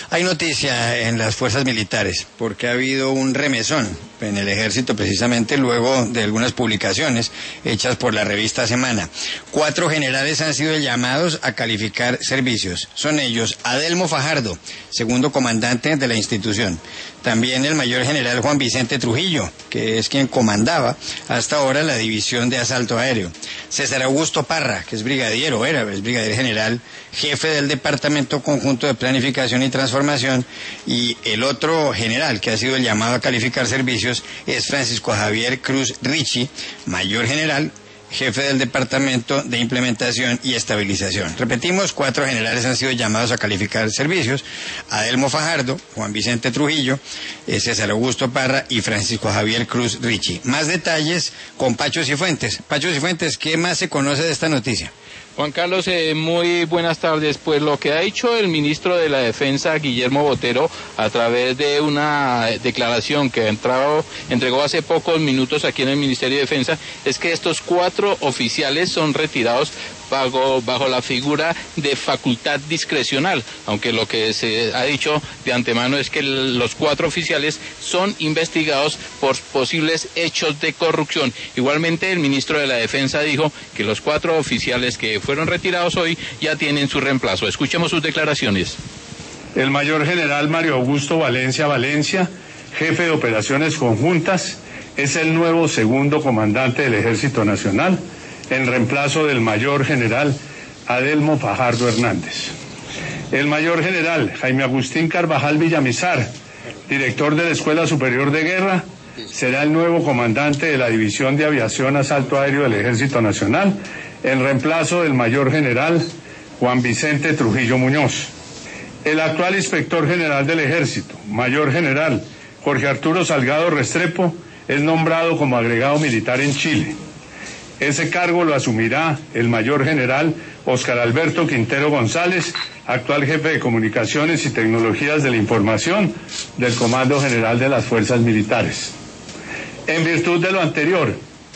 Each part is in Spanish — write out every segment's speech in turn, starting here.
Hay noticia en las fuerzas militares, porque ha habido un remesón en el ejército precisamente luego de algunas publicaciones hechas por la revista Semana. 4 generales han sido llamados a calificar servicios. Son ellos Adelmo Fajardo, segundo comandante de la institución. También el mayor general Juan Vicente Trujillo, que es quien comandaba hasta ahora la división de asalto aéreo. César Augusto Parra, que es brigadier general, jefe del Departamento Conjunto de Planificación y Transformación, y el otro general que ha sido llamado a calificar servicios es Francisco Javier Cruz Richie, mayor general, jefe del Departamento de Implementación y Estabilización. Repetimos, 4 generales han sido llamados a calificar servicios: Adelmo Fajardo, Juan Vicente Trujillo, César Augusto Parra y Francisco Javier Cruz Richie. Más detalles con Pacho Cifuentes. Pacho Cifuentes, ¿qué más se conoce de esta noticia? Juan Carlos, muy buenas tardes. Pues lo que ha dicho el ministro de la Defensa, Guillermo Botero, a través de una declaración que entregó hace pocos minutos aquí en el Ministerio de Defensa, es que estos 4 oficiales son retirados bajo la figura de facultad discrecional, aunque lo que se ha dicho de antemano es que los 4 oficiales son investigados por posibles hechos de corrupción. Igualmente, el ministro de la Defensa dijo que los 4 oficiales que fueron retirados hoy ya tienen su reemplazo. Escuchemos sus declaraciones. El mayor general Mario Augusto Valencia, jefe de operaciones conjuntas, es el nuevo segundo comandante del Ejército Nacional, en reemplazo del mayor general Adelmo Fajardo Hernández. El mayor general Jaime Agustín Carvajal Villamizar, director de la Escuela Superior de Guerra, será el nuevo comandante de la División de Aviación Asalto Aéreo del Ejército Nacional, en reemplazo del mayor general Juan Vicente Trujillo Muñoz. El actual inspector general del Ejército, mayor general Jorge Arturo Salgado Restrepo, es nombrado como agregado militar en Chile. Ese cargo lo asumirá el mayor general Óscar Alberto Quintero González, actual jefe de Comunicaciones y Tecnologías de la Información del Comando General de las Fuerzas Militares. En virtud de lo anterior,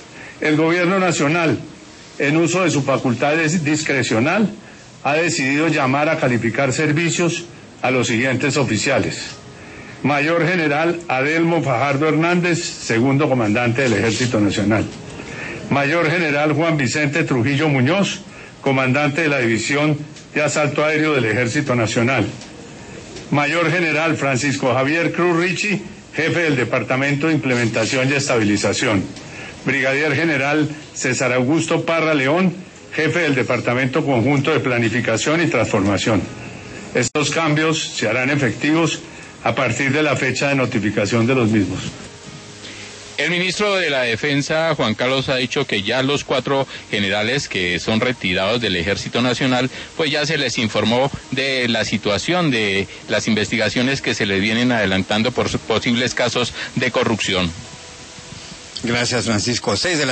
el Gobierno Nacional, en uso de su facultad discrecional, ha decidido llamar a calificar servicios a los siguientes oficiales: Mayor General Adelmo Fajardo Hernández, segundo comandante del Ejército Nacional; Mayor General Juan Vicente Trujillo Muñoz, comandante de la División de Asalto Aéreo del Ejército Nacional; Mayor General Francisco Javier Cruz Richie, jefe del Departamento de Implementación y Estabilización; Brigadier General César Augusto Parra León, jefe del Departamento Conjunto de Planificación y Transformación. Estos cambios se harán efectivos a partir de la fecha de notificación de los mismos. El ministro de la Defensa, Juan Carlos, ha dicho que ya los 4 generales que son retirados del Ejército Nacional, pues ya se les informó de la situación de las investigaciones que se les vienen adelantando por posibles casos de corrupción. Gracias, Francisco. 6 de la